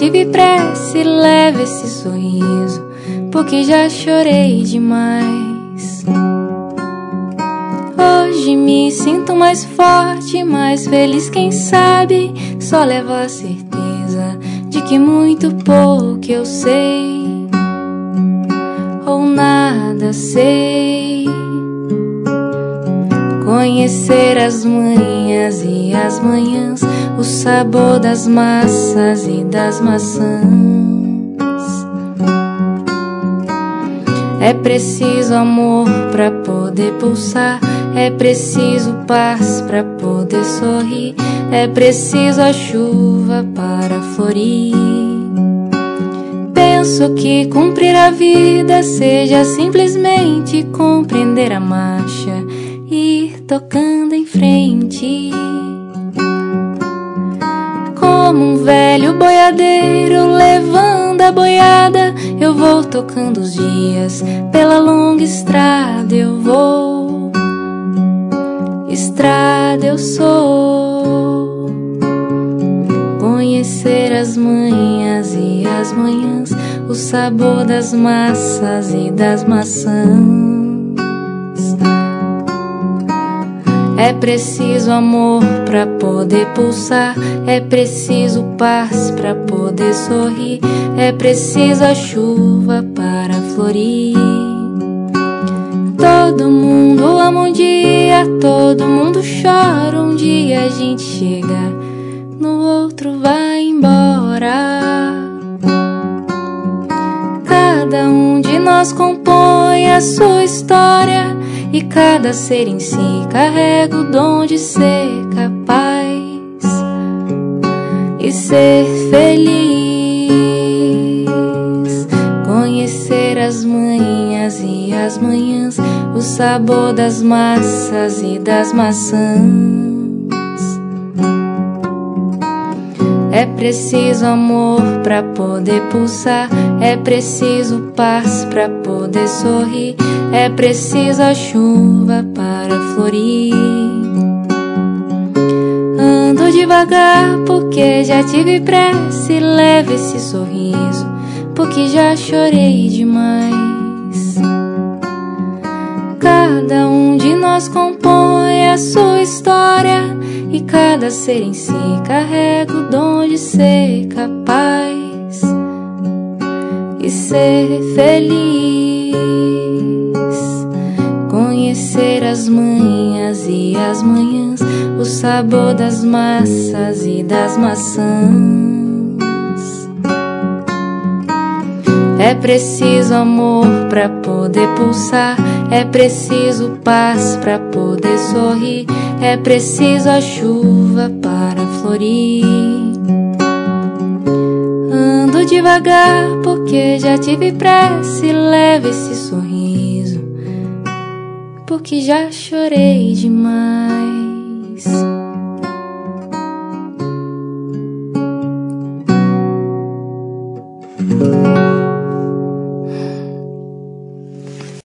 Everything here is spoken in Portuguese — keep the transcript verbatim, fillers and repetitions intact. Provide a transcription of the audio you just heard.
tive pressa, leva esse sorriso, porque já chorei demais. Hoje me sinto mais forte, mais feliz, quem sabe só levo a certeza de que muito pouco eu sei, ou nada sei. Conhecer as manhas e as manhãs, o sabor das massas e das maçãs. É preciso amor pra poder pulsar, é preciso paz pra poder sorrir, é preciso a chuva para florir. Penso que cumprir a vida seja simplesmente compreender a marcha e ir tocando em frente. Como um velho boiadeiro levando a boiada, eu vou tocando os dias, pela longa estrada eu vou. Estrada eu sou. Conhecer as manhas e as manhãs, o sabor das massas e das maçãs. É preciso amor pra poder pulsar, é preciso paz pra poder sorrir, é preciso a chuva para florir. Todo mundo ama um dia, todo mundo chora um dia, a gente chega, no outro vai embora. Cada um de nós compõe a sua história, e cada ser em si carrega o dom de ser capaz e ser feliz. Conhecer as manhas e as manhãs, o sabor das massas e das maçãs. É preciso amor pra poder pulsar, é preciso paz pra poder sorrir, é preciso a chuva para florir. Ando devagar porque já tive pressa, e levo esse sorriso porque já chorei demais. Cada um de nós compõe a sua história, e cada ser em si carrega o dom de ser capaz e ser feliz. Conhecer as manhas e as manhãs, o sabor das massas e das maçãs. É preciso amor pra poder pulsar, é preciso paz pra poder sorrir, é preciso a chuva para florir. Ando devagar porque já tive pressa, e levo esse sorriso porque já chorei demais.